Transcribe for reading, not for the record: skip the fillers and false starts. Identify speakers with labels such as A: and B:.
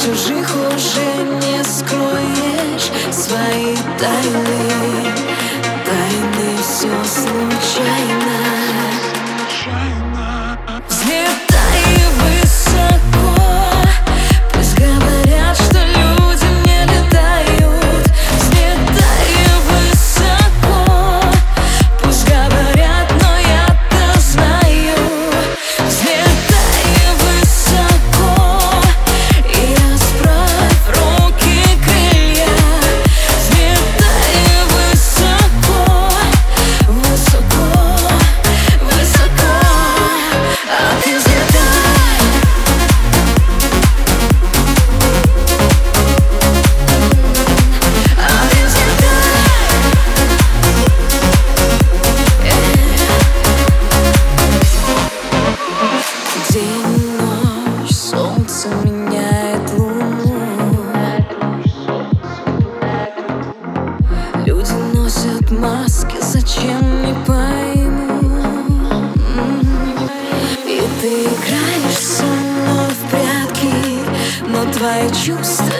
A: чужих уже не скроешь свои тайны. Тайны, все случайно. Взлетай высоко, пусть говорят, что люди не летают. Взлетай высоко, пусть говорят, но я-то знаю. Взлетай высоко и расправь руки крылья. Взлетай высоко, высоко, высоко. А ты взлетай. День, ночь, солнце меняет луну. Люди носят маски, зачем, не пойму. И ты играешь со мной в прятки, но твои чувства